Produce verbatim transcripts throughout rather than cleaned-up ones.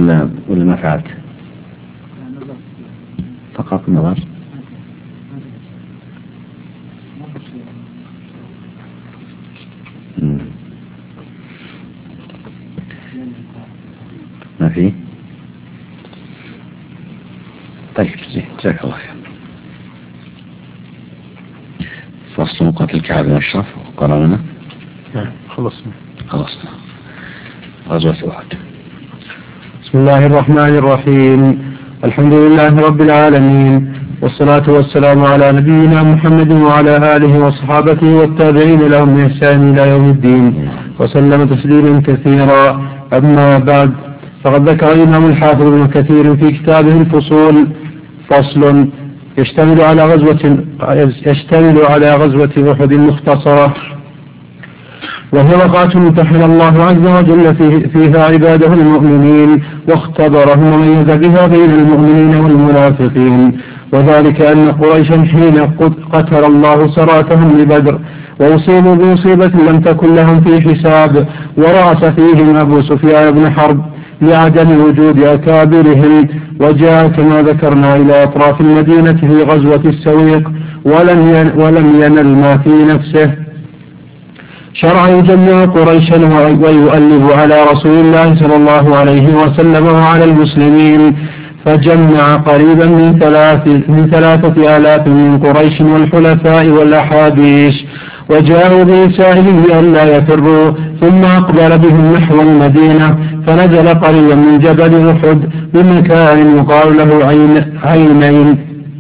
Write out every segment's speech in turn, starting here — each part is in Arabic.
ولا ولا ما فعلت؟ فقط نظر. ما في. طيب جزاك الله خير. فصل مقاتل كعب بن أشرف قررنا. خلصنا خلصنا غزوة أحد. بسم الله الرحمن الرحيم. الحمد لله رب العالمين، والصلاة والسلام على نبينا محمد وعلى آله وصحابته والتابعين لهم بإحسان إلى يوم الدين وسلم تسليما كثيرا. أما بعد، فقد ذكر الإمام الحافظ ابن كثير في كتابه الفصول فصل يشتمل على غزوة يشتمل على غزوة أحد مختصرة، وهي وقعة امتحن الله عز وجل فيها عباده المؤمنين واختبرهم وميز بها بين المؤمنين والمنافقين، وذلك أن قريشا حين قتل الله سراتهم لبدر وأصيبوا بمصيبة لم تكن لهم في حساب، ورأس فيهم أبو سفيان بن حرب لعدم وجود أكابرهم، وجاء كما ذكرنا إلى أطراف المدينة في غزوة السويق ولم ولم ينل ما في نفسه. شرع يجمع قريشا ويؤلب على رسول الله صلى الله عليه وسلم وعلى المسلمين، فجمع قريبا من ثلاث من ثلاثة آلاف من قريش والحلفاء والأحابيش، وجاءوا برسائل ألا يفروا، ثم أقبل بهم نحو المدينة، فنزل قريبا من جبل أحد بمكان يقال له عين عينين،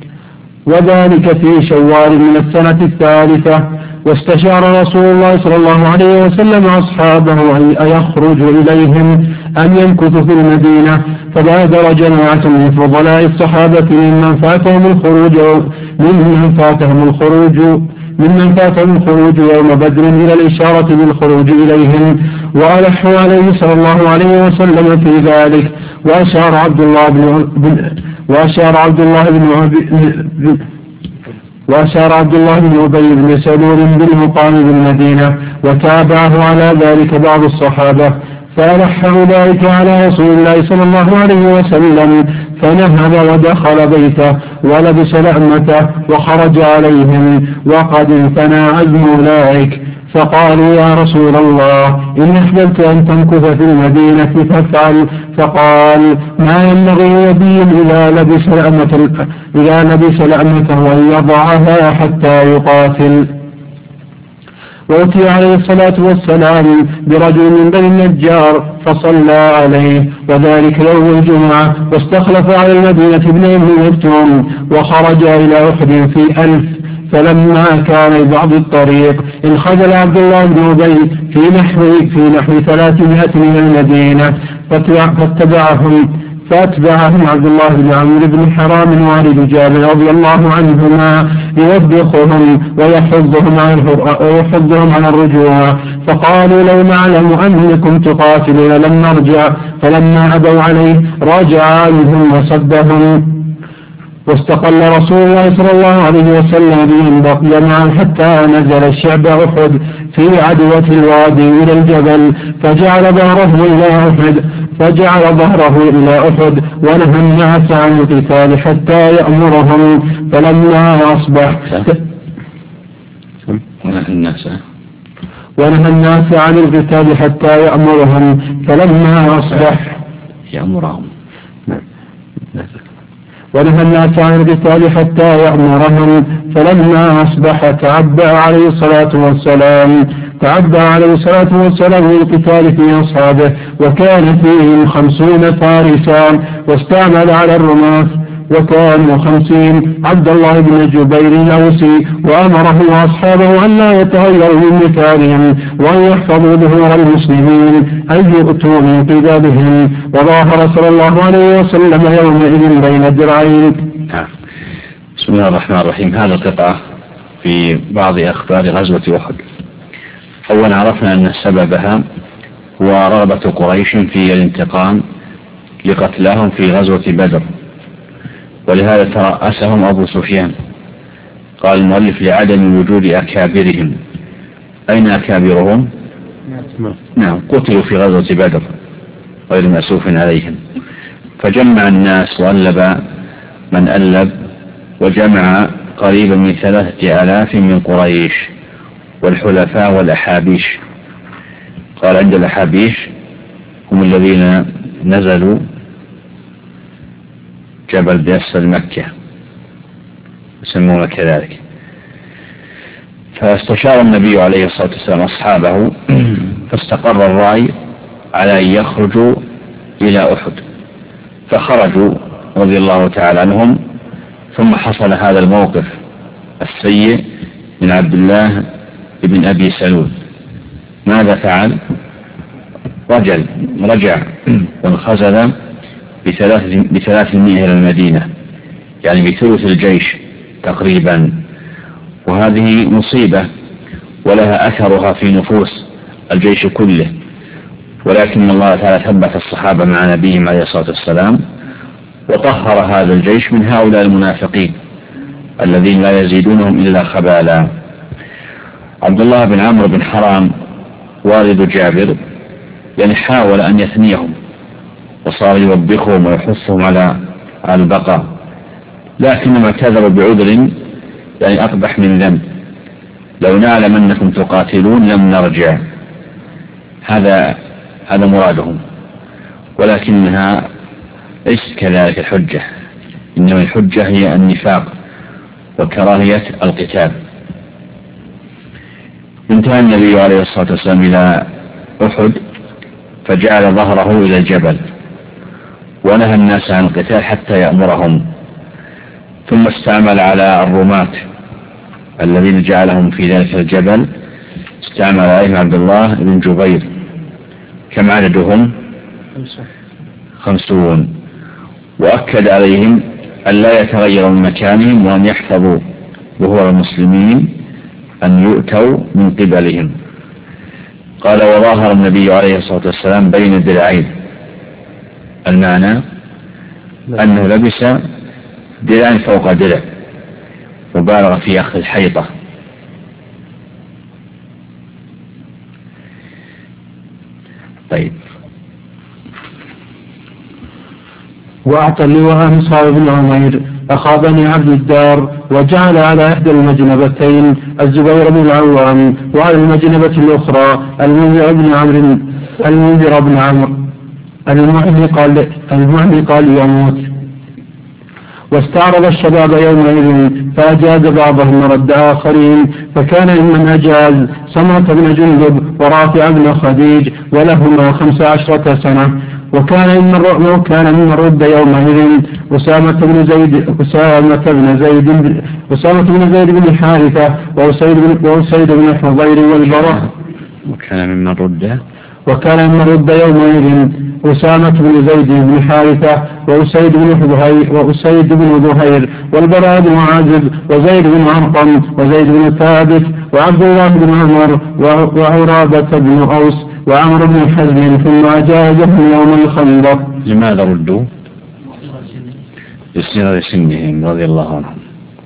وذلك في شوال من السنة الثالثة. واستشار رسول الله صلى الله عليه وسلم أصحابه أن يخرجوا إليهم أن يمكثوا في المدينة، فبادر جماعة من فضلاء الصحابة ممن فاتهم الخروج ممن فاتهم الخروج ممن فاتهم الخروج يوم بدر إلى الإشارة بالخروج إليهم، وألحوا عليه صلى الله عليه وسلم في ذلك، وأشار عبد الله بن وأشار عبد الله بن وأشار عبد الله بن أبي بن سلول بالمقام بالمدينة، وتابعه على ذلك بعض الصحابة، فألح ذلك على رسول الله صلى الله عليه وسلم، فنهب ودخل بيته ولبس لأمته وخرج عليهم وقد انثنى عزم أولئك، فقالوا يا رسول الله إن أحببت أن تمكث في المدينة فافعل، فقال ما ينبغي نبي إذا لبس لأمة إذا لبس لأمته أن يضعها حتى يقاتل. وأتي عليه الصلاة والسلام برجل من بني النجار فصلى عليه، وذلك يوم الجمعة، واستخلف على المدينة ابن أم مكتوم، وخرج إلى أحد في ألف، فلما كان بعض الطريق انخذل عبد الله بن أبي في نحو في نحو ثلاثمائة من المدينة، فاتبعهم فاتبعهم عبد الله بن عمرو بن حرام والد جابر رضي الله عنهما يوبخهم ويحضهم ويحضهم على الرجوع، فقالوا لو نعلم أنكم تقاتلون لم نرجع، فلما أبوا عليه راجع عنهم وصدهم. واستقل رسول الله صلى الله عليه وسلم بهم بقي معا حتى نزل الشعب أحد في عدوة الوادي إلى الجبل، فجعل ظهره إلى أحد فجعل ظهره إلى أحد ونهى الناس عن القتال حتى يأمرهم، فلما أصبح ونهى الناس ونهى الناس عن القتال حتى يأمرهم فلما أصبح يأمرهم ونهى الناس عن القتال حتى يأمرهم فلما أصبح تعبأ عليه الصلاة والسلام تعبأ عليه الصلاة والسلام للقتال في أصحابه، وكان فيهم خمسون فارسا، واستعمل على الرماة وكانوا خمسين عبد الله بن جبير الأوسي، وأمره وأصحابه أن لا يتغيروا من مكانهم وأن يحفظوا ظهور المسلمين أن يؤتوا من قبلهم، وظاهر صلى الله عليه وسلم يومئذ بين الدرعين. بسم الله الرحمن الرحيم. هذا قطعة في بعض أخبار غزوة أحد. أولا عرفنا أن سببها هو رغبة قريش في الانتقام لقتلاهم في غزوة بدر، ولهذا ترأسهم أبو سفيان. قال المؤلف لعدم وجود أكابرهم. أين أكابرهم؟ نعم قتلوا في غزوة بدر غير مأسوف عليهم. فجمع الناس وألب من ألب، وجمع قريبا من ثلاثة آلاف من قريش والحلفاء والأحابيش. قال عند الأحابيش هم الذين نزلوا جبل بأسفل مكة يسمونه كذلك. فاستشار النبي عليه الصلاة والسلام أصحابه فاستقر الرأي على أن يخرجوا إلى أحد، فخرجوا رضي الله تعالى عنهم. ثم حصل هذا الموقف السيء من عبد الله بن أبي سلول. ماذا فعل؟ رجل رجع وانخزل بثلاثمائة إلى المدينة، يعني بثلث الجيش تقريبا، وهذه مصيبة ولها أثرها في نفوس الجيش كله. ولكن الله تعالى ثبت الصحابة مع نبيهم عليه الصلاة والسلام وطهر هذا الجيش من هؤلاء المنافقين الذين لا يزيدونهم إلا خبالا. عبد الله بن عمرو بن حرام والد جابر يعني حاول أن يثنيهم وصار يوبخهم ويحثهم على البقاء، لكنما كذبوا بعذر يعني أقبح من ذنب: لو نعلم أنكم تقاتلون لم نرجع. هذا هذا مرادهم، ولكنها ليست كذلك الحجة، إنما الحجة هي النفاق وكراهية القتال. انتهى النبي عليه الصلاة والسلام إلى أحد فجعل ظهره إلى الجبل ونهى الناس عن القتال حتى يأمرهم، ثم استعمل على الرماة الذين جعلهم في ذلك الجبل، استعمل عليهم عبد الله بن جبير. كم عددهم؟ خمسون. وأكد عليهم أن لا يتغيروا من مكانهم وأن يحفظوا ظهور المسلمين أن يؤتوا من قبلهم. قال: وظاهر النبي عليه الصلاة والسلام بين الدرعين. المعنى أنه لبس درعا فوق درع وبالغ في أخذ الحيطة. طيب. وأعطى اللواء مصعب بن عمير أخا بني عبد الدار، وجعل على إحدى المجنبتين الزبير بن العوام، وعلى المجنبة الأخرى المنذر بن عمرو المنذر بن عمرو المعلق ليموت. واستعرض الشباب يومئذ فأجاز بعضهم ورد آخرين، فكان ممن أجاز سمرة بن جندب ورافع بن خديج ولهما خمس عشرة سنة. وكان ممن وكان ممن رد يومئذ أسامة بن زيد أسامة بن زيد أسامة بن زيد بن حارثة وأسيد بن وأسيد بن حضير والبراء. وكان ممن رد وكان ممن رد يومئذ أسامة بن زيد بن حارثة وأسيد بن حضير وأسيد بن ظهير والبراء بن عازب وزيد بن عرقم وزيد بن ثابت وعبد الله بن عمر وعرابة بن أوس وعمر بن حزم، ثم أجازهم يوم الخندق. لماذا ردوا؟ لصغر سنهم رضي الله عنهم.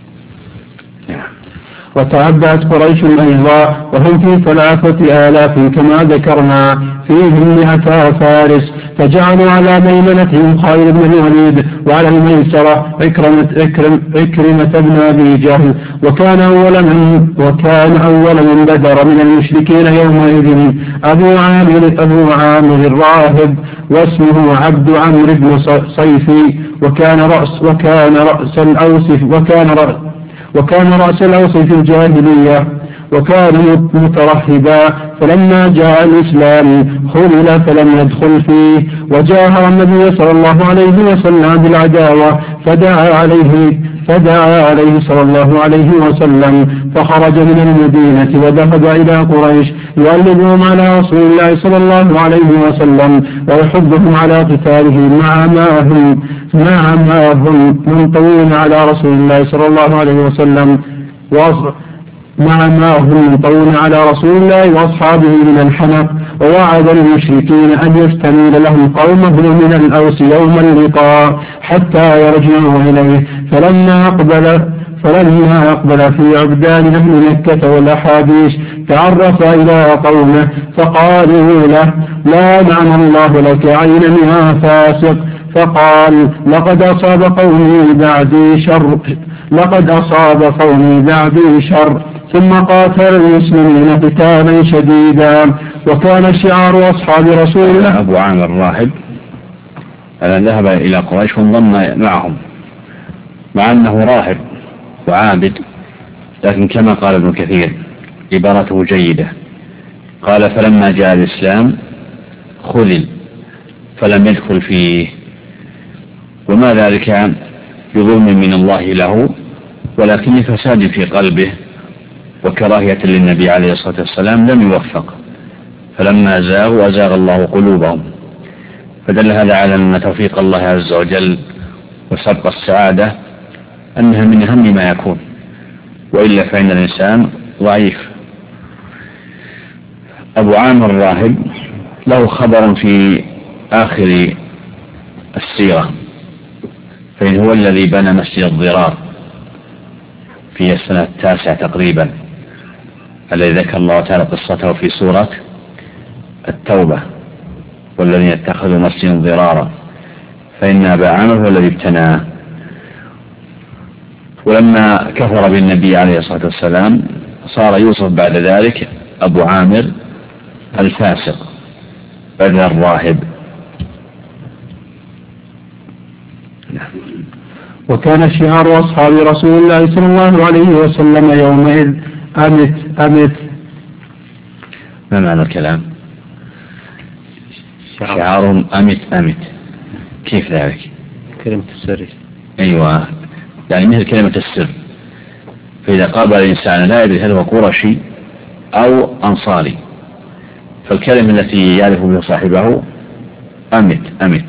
وتعبأت قريش أيضا وهم في ثلاثة آلاف كما ذكرنا، فيهم مئة فارس، فجعلوا على ميمنتهم خالد بن الوليد وعلى الميسرة عكرمة, عكرم عكرمة بن أبي جهل. وكان أول من وكان أول من بدر من المشركين يومئذ أبو عامر أبو عامر الراهب، واسمه عبد عمرو بن صيفي، وكان رأس وكان رأس الأوس وكان رأس وكان رأس الأوس في الجاهلية، وكان مترهبا، فلما جاء الإسلام خذل فلم يدخل فيه، وجاهر النبي صلى الله عليه وسلم بالعداوة، فدعا عليه فدعا عليه صلى الله عليه وسلم، فخرج من المدينة وذهب إلى قريش يؤلبهم على رسول الله صلى الله عليه وسلم ويحضهم على قتاله مع ما هم مع ما هم منطوين على رسول الله صلى الله عليه وسلم مع ما هم منطوين على رسول الله وأصحابه من الحنق. ووعد المشركين أن يستميل لهم قومه من الأوس يوم اللقاء حتى يرجعوا إليه. فلما أقبل فلما أقبل في عبدان أهل مكة والأحابيش تعرف إلى قومه، فقالوا له: لا نعم الله لك عين يا فاسق، فقال لقد أصاب قومي بعدي شر لقد أصاب قومي بعدي شر ثم قاتل المسلمين قتالا شديدا. وكان شعار أصحاب رسول الله. أبو عامر الراهب الذي ذهب إلى قريش وانضم معهم مع أنه راهب وعابد، لكن كما قال ابن كثير عبارته جيدة، قال فلما جاء الإسلام خذل فلم يدخل فيه، وما ذلك بظلم من الله له ولكن لفساد في قلبه وكراهية للنبي عليه الصلاة والسلام لم يوفق، فلما زاغوا أزاغ الله قلوبهم. فدل هذا على أن توفيق الله عز وجل وسبق السعادة أنها من أهم ما يكون، وإلا فإن الإنسان ضعيف. أبو عامر الراهب له خبر في آخر السيرة، فإن هو الذي بنى مسجد الضرار في السنة التاسعة تقريبا، الذي ذكر الله تعالى قصته في سورة التوبة، والذين اتخذوا مسجدا ضرارا، فإن أبا عامر هو الذي ابتناه. ولما كفر بالنبي عليه الصلاة والسلام صار يوصف بعد ذلك أبو عامر الفاسق بدل الراهب. وكان شعار أصحاب رسول الله صلى الله عليه وسلم يومئذ أمت أمت. ما معنى الكلام؟ شعارهم أمت أمت، كيف ذلك؟ كلمة السر. أيوة، يعني مثل كلمة السر، فإذا قابل الإنسان لا يدري هل هو قرشي أو أنصاري، فالكلمة التي يعرف بها صاحبه أمت أمت.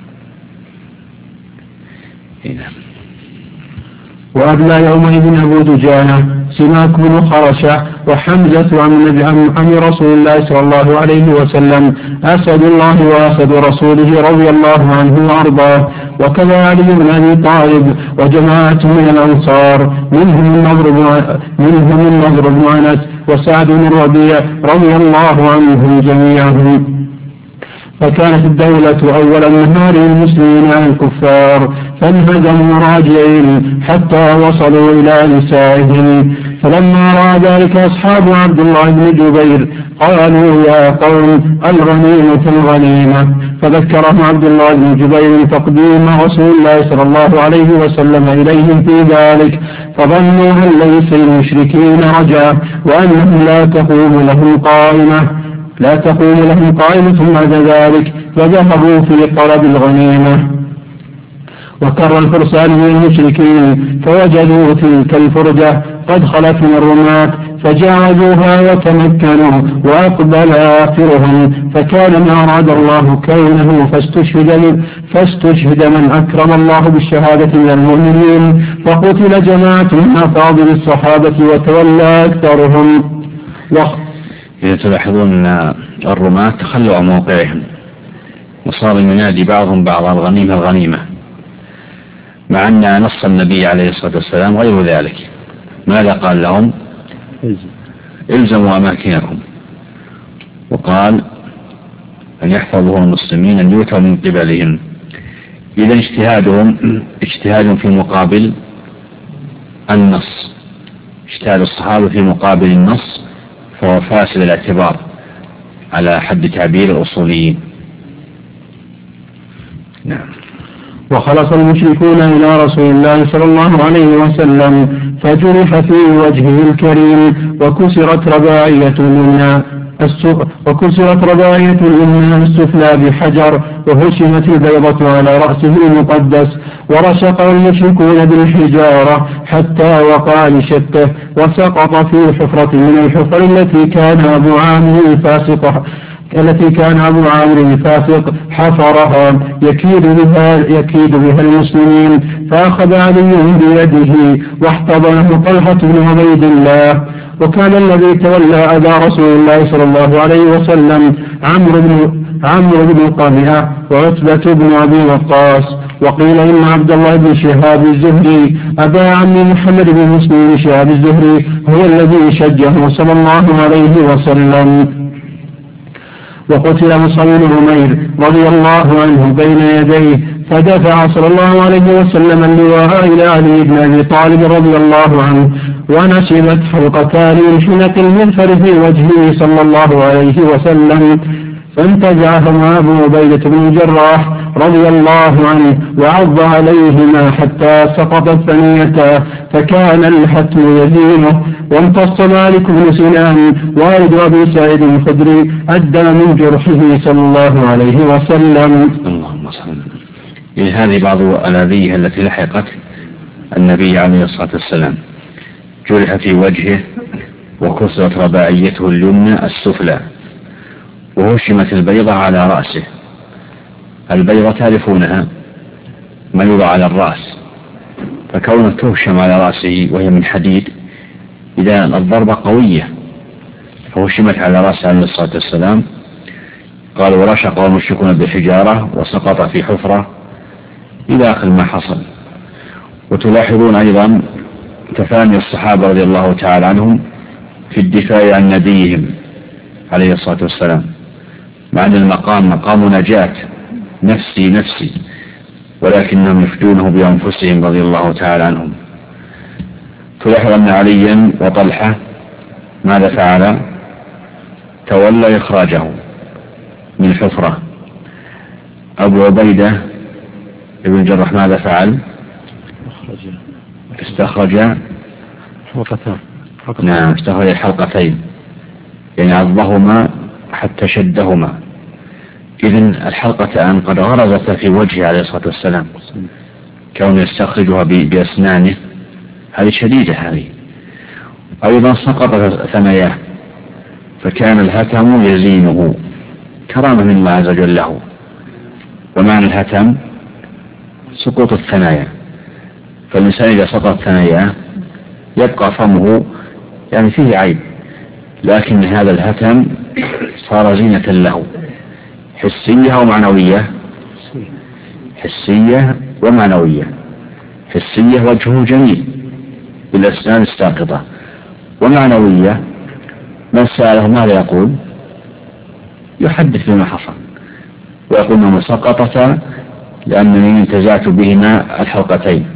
هنا. وأبلى يومئذ أبو دجانة سماك بن خرشة وحمزة عن عن رسول الله صلى الله عليه وسلم أسد الله وأسد رسوله رضي الله عنه وأرضاه. وكذا علي بن أبي طالب وجماعة من الأنصار منهم النضر منهم النضر بن أنس وسعد بن الربيع رضي الله عنهم جميعا. فكانت الدولة أول النهار للمسلمين عن الكفار، فانهزموا راجعين حتى وصلوا إلى نسائهم. فلما رأى ذلك أصحاب عبد الله بن جبير قالوا يا قوم الغنيمة الغنيمة، فذكرهم عبد الله بن جبير تقديم رسول الله صلى الله عليه وسلم إليهم في ذلك، فظنوا أن ليس المشركين رجع وأنهم لا تقوم لهم قائمة لا تقوم لهم قائمة بعد ذلك، فذهبوا في طلب الغنيمة. وكر الفرسان من المشركين فوجدوا تلك الفرجة قد خلت من الرماة فجاوزوها وتمكنوا وأقبل آخرهم، فكان ما أراد الله كونه فاستشهد, فاستشهد من أكرم الله بالشهادة من المؤمنين، فقتل جماعة من أفاضل الصحابة وتولى أكثرهم. إذا تلاحظون أن الرماة تخلوا عن موقعهم وصار ينادي بعضهم بعض الغنيمة الغنيمة، مع أن نص النبي عليه الصلاة والسلام غير ذلك. ماذا قال لهم؟ الزموا أماكنكم، وقال أن يحفظوا المسلمين أن يؤتوا من قبلهم. إذا اجتهادهم اجتهاد في مقابل النص، اجتهاد الصحابة في مقابل النص فهو فاسد الاعتبار على حد تعبير الأصوليين. نعم. وخلص المشركون إلى رسول الله صلى الله عليه وسلم فجرح في وجهه الكريم وكسرت رباعية اليمنى وكسرت رباعية اليمنى السفلى بحجر وهشمت البيضة على رأسه المقدس، ورشقه المشركون بالحجارة حتى وقع لشته وسقط في حفرة من الحفر التي كان أبو عامر الفاسق التي كان أبو عامر الفاسق حفرها يكيد بها, يكيد بها المسلمين. فأخذ علي بيده واحتضنه طلحة بن عبيد الله. وكان الذي تولى أذى رسول الله صلى الله عليه وسلم عمرو بن عمرو بن قمئة وعتبة بن أبي وقاص. وقيل إن عبد الله بن شهاب الزهري أبا عم محمد بن مسلم بن شهاب الزهري هو الذي شجه صلى الله عليه وسلم. وقتل مصعب بن عمير رضي الله عنه بين يديه، فدفع صلى الله عليه وسلم اللواء إلى علي بن أبي طالب رضي الله عنه، ونشبت حلقتان من حلق المغفر في وجهه صلى الله عليه وسلم، فانتزعهما أبو عبيدة بن الجراح رضي الله عنه وعض عليهما حتى سقطت ثنيته، فكان الحتم يزينه. وامتص مالك بن سنان والد أبي سعيد الخدري الدم من جرحه صلى الله عليه وسلم. اللهم صل وسلم. هذه بعض الأذية التي لحقت النبي عليه الصلاة والسلام. جرح في وجهه وكسرت رباعيته اليمنى السفلى، وهشمت البيضة على رأسه. البيضة تعرفونها، ما يوضع على الرأس، فكونه تهشم على رأسه وهي من حديد إذا الضربة قوية، فهشمت على رأسه عليه الصلاة والسلام. قال ورشق المشركون بحجارة وسقط في حفرة إلى آخر ما حصل. وتلاحظون أيضا تفاني الصحابة رضي الله تعالى عنهم في الدفاع عن نبيهم عليه الصلاة والسلام، مع أن المقام مقام نجاة، نفسي نفسي، ولكنهم يفدونه بأنفسهم رضي الله تعالى عنهم. تلاحظ أن عليا وطلحة ماذا فعل؟ تولى إخراجه من الحفرة. أبو عبيدة ابن الجراح ماذا فعل؟ استخرج حلقتان. نعم، استخرج الحلقتين، يعني عضهما حتى شدهما. إذن الحلقتان قد غرزت في وجهه عليه الصلاة والسلام، كون يستخرجها بأسنانه، هذه شديدة هذه. أيضا سقط ثناياه، فكان الهتم يزينه كرامة من الله عز وجل له. ومعنى الهتم سقوط الثنايا، فالإنسان إذا سقط ثناياه يبقى فمه يعني فيه عيب، لكن هذا الهتم صار زينة له، حسية ومعنوية، حسية ومعنوية. حسية وجهه جميل بالأسنان الساقطة، ومعنوية من سأله ماذا يقول؟ يحدث بما حصل ويقول انهما سقطتا لأنني انتزعت بهما الحلقتين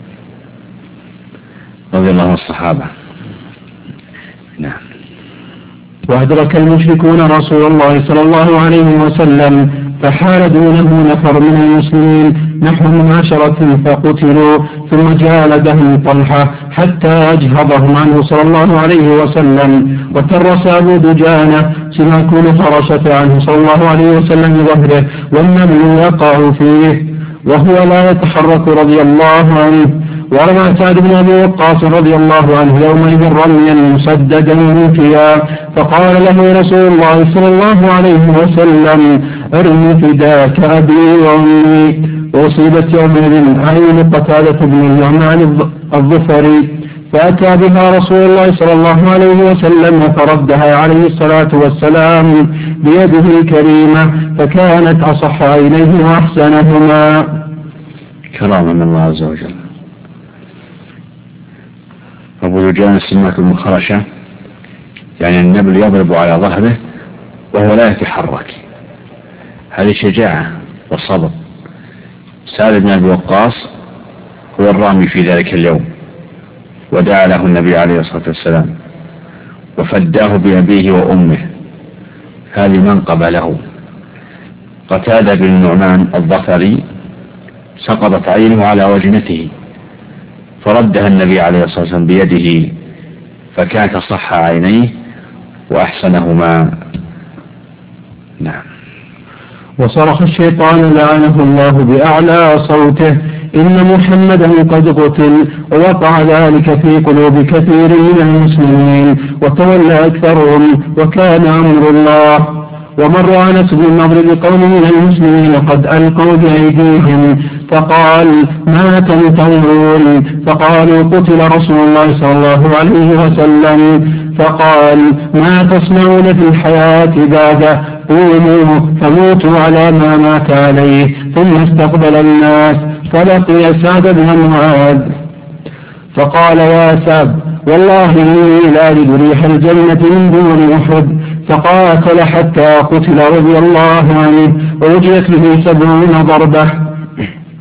رضي الله عنه الصحابة. نعم. وأدرك المشركون رسول الله صلى الله عليه وسلم فحال دونه نفر من المسلمين نحو من عشرة فقتلوا، ثم جالدهم طلحة حتى أجهضهم عنه صلى الله عليه وسلم. وترس أبو دجانة سماك فرشة عنه صلى الله عليه وسلم بظهره والنمل يقع فيه وهو لا يتحرك رضي الله عنه. ورمى سعد بن أبي وقاص رضي الله عنه يومئذ رميا مسددا منفيا، فقال له رسول الله صلى الله عليه وسلم ارمي فداك أبي وأمي. وأصيبت يومئذ عين قتادة بن النعمان الظفري، فأتى بها رسول الله صلى الله عليه وسلم فردها عليه الصلاة والسلام بيده الكريمة، فكانت أصح عينيه وأحسنهما. كرامة من الله عز وجل. أبو دجانة سماك المخرشة، يعني النبل يضرب على ظهره وهو لا يتحرك، هذه شجاعة وصبر. سعد بن أبي وقاص هو الرامي في ذلك اليوم، ودعا له النبي عليه الصلاة والسلام وفداه بأبيه وأمه، هذه منقبة له. قتادة بن النعمان الظفري سقطت عينه على وجنته فردها النبي عليه الصلاة والسلام بيده، فكانت صح عينيه وأحسنهما. نعم. وصرخ الشيطان لعنه الله بأعلى صوته إن محمدا قد قتل، ووقع ذلك في قلوب كثير من المسلمين وتولى أكثرهم، وكان أمر الله. ومر أنس بن النضر بقوم من المسلمين قد ألقوا بأيديهم، فقال ما تنتظرون؟ فقالوا قتل رسول الله صلى الله عليه وسلم. فقال ما تصنعون في الحياة بعده؟ قوموا فموتوا على ما مات عليه. ثم استقبل الناس فلقي سعد بن معاذ فقال يا سعد والله إني لا أجد ريح الجنة من دون أحد، فقاتل حتى قتل رضي الله عنه ووجدت به سبعون ضربة.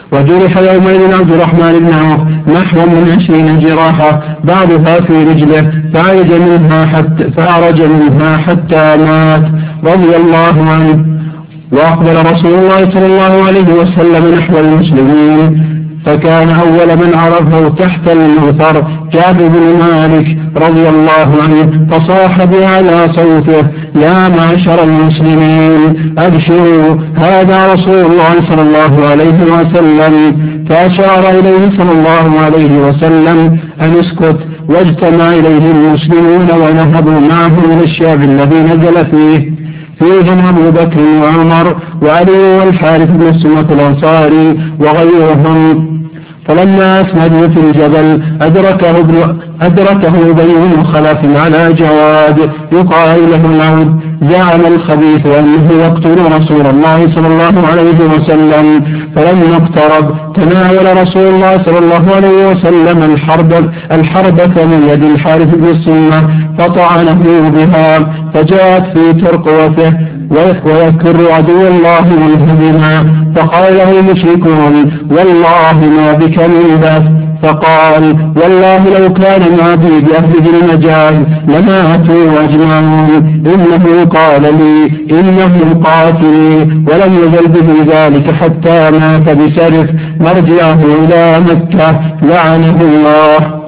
وجرح يومئذ عبد الرحمن بن عوف نحو من عشرين جراحة بعضها في رجله فعرج منها حتى, فعرج منها حتى مات رضي الله عنه. وأقبل رسول الله صلى الله عليه وسلم نحو المسلمين فكان أول من عرفه تحت المغفر جابر بن مالك رضي الله عنه فصاح بأعلى صوته يا معشر المسلمين أبشروا هذا رسول الله صلى الله عليه وسلم. فأشار إليه صلى الله عليه وسلم أن اسكت واجتمع إليه المسلمون ونهبوا معه إلى الشعب الذي نزل فيه فيهم أبو بكر وعمر وعلي والحارث بن السمة الأنصاري وغيرهم. فلما أسندوا في الجبل أدركه ابن أدركه أبي بن خلف على جواد يقال له العود زعم الخبيث أنه يقتل رسول الله صلى الله عليه وسلم. فلما اقترب تناول رسول الله صلى الله عليه وسلم الحرب الحربة من يد الحارث بن السمة فطعنه بها فجاءت في ترقوته ويكر عدو الله منه بما فقال له المشركون والله ما بك من بأس. فقال والله لو كان ما بي بأهل المجاز لماتوا أجمعون إنه قال لي إنه قاتلي ولم يزل به ذلك حتى مات بسرف مرجعه إلى مكة لعنه الله.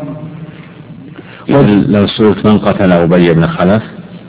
لو سئلت من قتل أبي بن خلف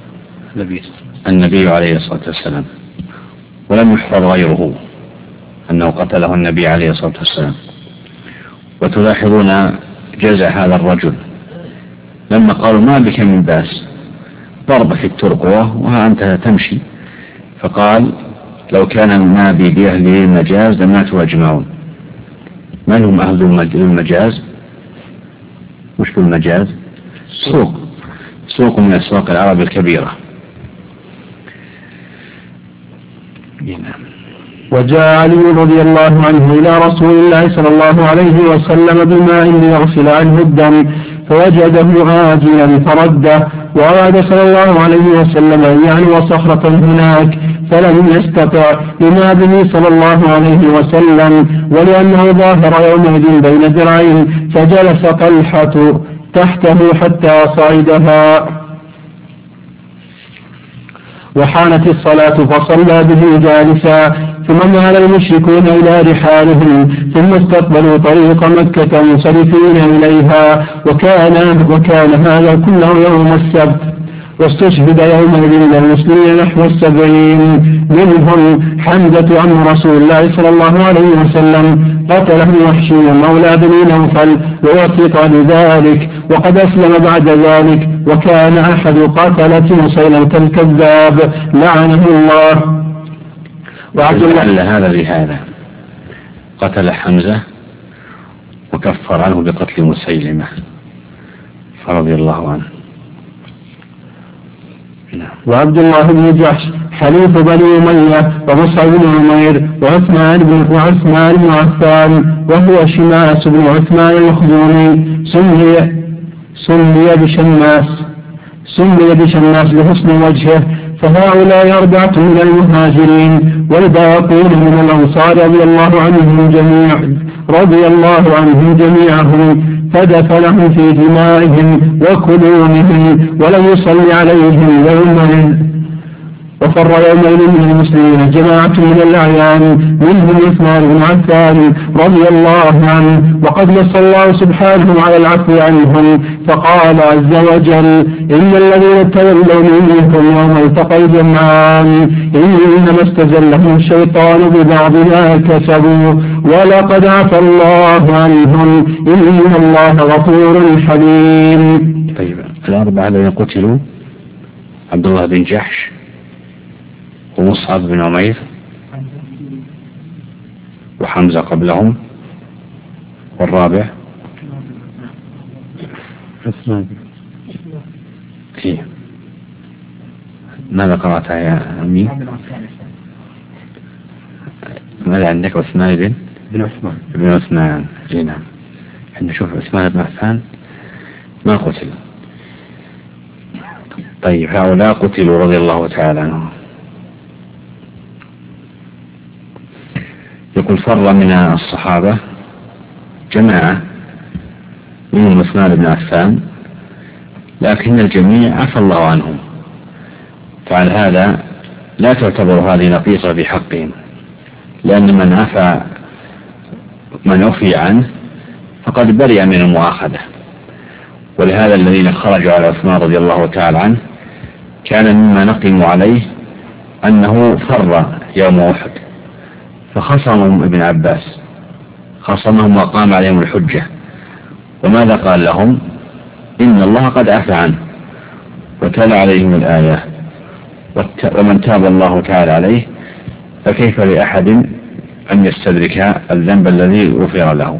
النبي عليه الصلاة والسلام ولم يحفظ غيره أنه قتله النبي عليه الصلاة والسلام. وتلاحظون جزع هذا الرجل لما قالوا ما بك من بأس ضرب في الترقوة وها أنت تمشي فقال لو كان ما بي بأهل المجاز لماتوا أجمعون. من هم أهل المجاز؟ مش بالمجاز سوق سوق من أسواق العرب الكبيرة. وجاء علي رضي الله عنه إلى رسول الله صلى الله عليه وسلم بماء ليغسل عنه الدم فوجده عاجلا فرده وأراد صلى الله عليه وسلم أن يعلو صخرة هناك فلم يستطع لما به صلى الله عليه وسلم ولأنه ظاهر يومئذ بين ذراعين فجلس طلحة تحته حتى صعدها وحانت الصلاة فصلى به جالسا ثم مال المشركون إلى رحالهم ثم استقبلوا طريق مكة منصرفين إليها وكان, وكان هذا كله يوم السبت. واستشهد يومئذ من المسلمين نحو السبعين منهم حمزة عم رسول الله صلى الله عليه وسلم قتله وحشي مولى بني نوفل ووثق لذلك وقد أسلم بعد ذلك وكان أحد قتلة مسيلمة الكذاب لعنه الله. وعبد الله هذا بهذا قتل حمزة وكفر عنه بقتل مسيلمة فرضي الله عنه. وعبد الله بن جحش حليف بني أمية ومصعب بن عمير وعثمان بن وعثمان بن عفان وهو شماس بن عثمان المخزومي سمي سمي بشماس سمي بشماس لحسن وجهه. فهؤلاء أربعة من المهاجرين والباقون من الأنصار رضي الله عنهم جميعا رضي الله عنهم جميعهم فدفنهم في دمائهم وكلونهم ولم يصلي عليهم يومئذ. وفر يومئذ من المسلمين جماعة من الأعيان منهم عثمان بن عفان رضي الله عنه وقد نص الله سبحانه على العفو عنهم فقال عز وجل إن الذين تولوا منكم يوم التقى الجمعان إنما استزلهم الشيطان ببعض ما كسبوا ولقد عفى الله عنهم إن الله غفور حليم. طيب الأربعة الذين قتلوا عبد الله بن جحش ومصعب بن عمير وحمزة قبلهم والرابع عثمان. إيه ماذا قرأتها يا أمين؟ ماذا عندك؟ عثمان بن بن عثمان بن عثمان. إيه نعم احنا نشوف عثمان بن عفان ما قتل. طيب هؤلاء قتلوا رضي الله تعالى عنهم. يقول يقول فر من الصحابة جماعة منهم عثمان بن عفان، لكن الجميع عفى الله عنهم، فعلى هذا لا تعتبر هذه نقيصة في حقهم، لأن من عفى من عفي عنه فقد برئ من المؤاخذة. ولهذا الذين خرجوا على عثمان رضي الله تعالى عنه كان مما نقم عليه أنه فر يوم أحد، فخصمهم ابن عباس، خصمهم وقام عليهم الحجة، وماذا قال لهم؟ إن الله قد عفى عنه وتلا عليهم الآية، ومن تاب الله تعالى عليه فكيف لأحد أن يستدرك الذنب الذي غفر له.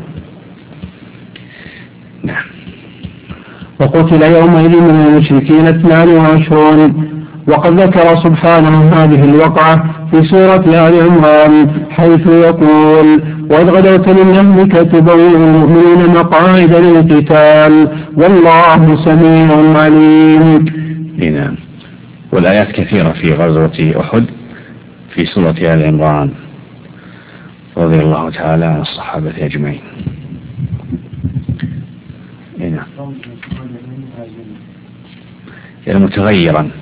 نعم. وقتل يومئذ من المشركين اثنان وعشرون. وقد ذكر سبحانه هذه الوقعة في سورة آل عمران حيث يقول: وإذ غدوت من أهلك تبوئ المؤمنين مقاعد للقتال والله سميع عليم. نعم. والآيات كثيرة في غزوة أحد في سورة آل عمران رضي الله تعالى عن الصحابة أجمعين. نعم. يعني متغيرا